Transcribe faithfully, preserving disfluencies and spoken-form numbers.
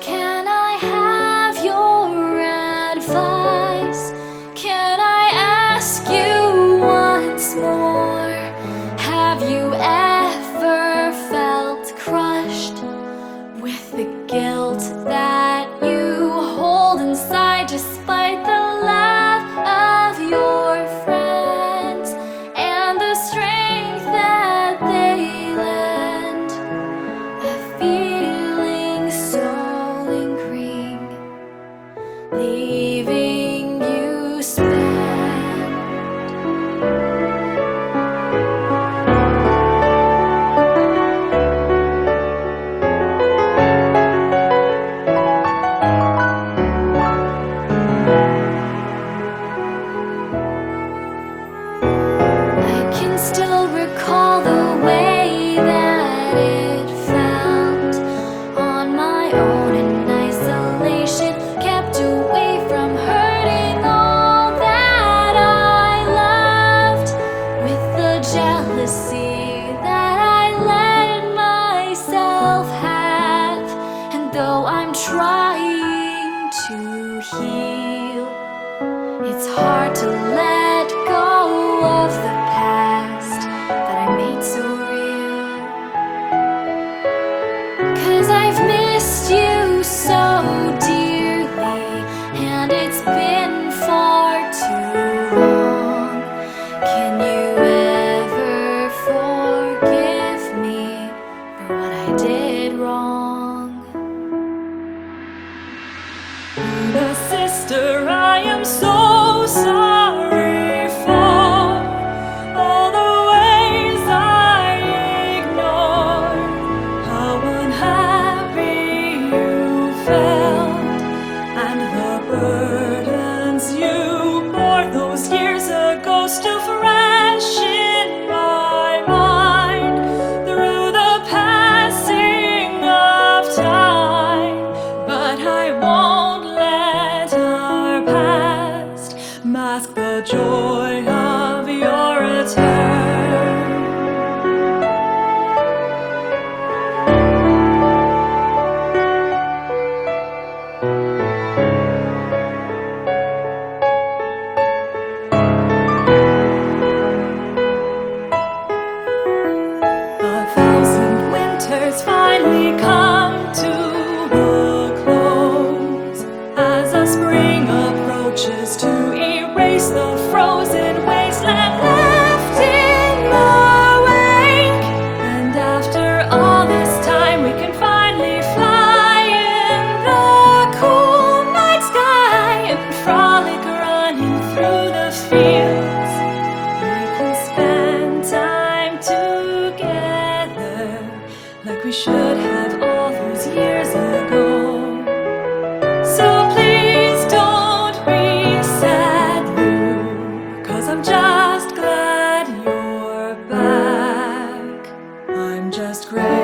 Can I have your advice? Can I ask you once more? Have you ever felt crushed with the guilt that you hold inside, despite the love of your friends and the strength that they lend? A feeling so lingering, leaving you spent. Still recall the way that it felt on my own in isolation, kept away from hurting all that I loved, with the jealousy that I let myself have. And though I'm trying to heal, it's hard to let go of the past that I made so real. 'Cause I've missed you so dearly, and it's been far too long. Can you ever forgive me for what I did wrong? Luna sister, I am so sorry for all the ways I ignored, how unhappy you felt, and the burdens you bore those years ago, still fresh in my mind through the passing of time. But I won't let our past mask the joy of your return. A thousand winters finally come to a close as a spring approaches to erase the frozen wasteland left in the wake. And after all this time, we can finally fly in the cool night sky and frolic running through the fields. We can spend time together like we should have all those years ago. So please don't be sad, Lou, 'cause I'm just glad you're back. I'm just grateful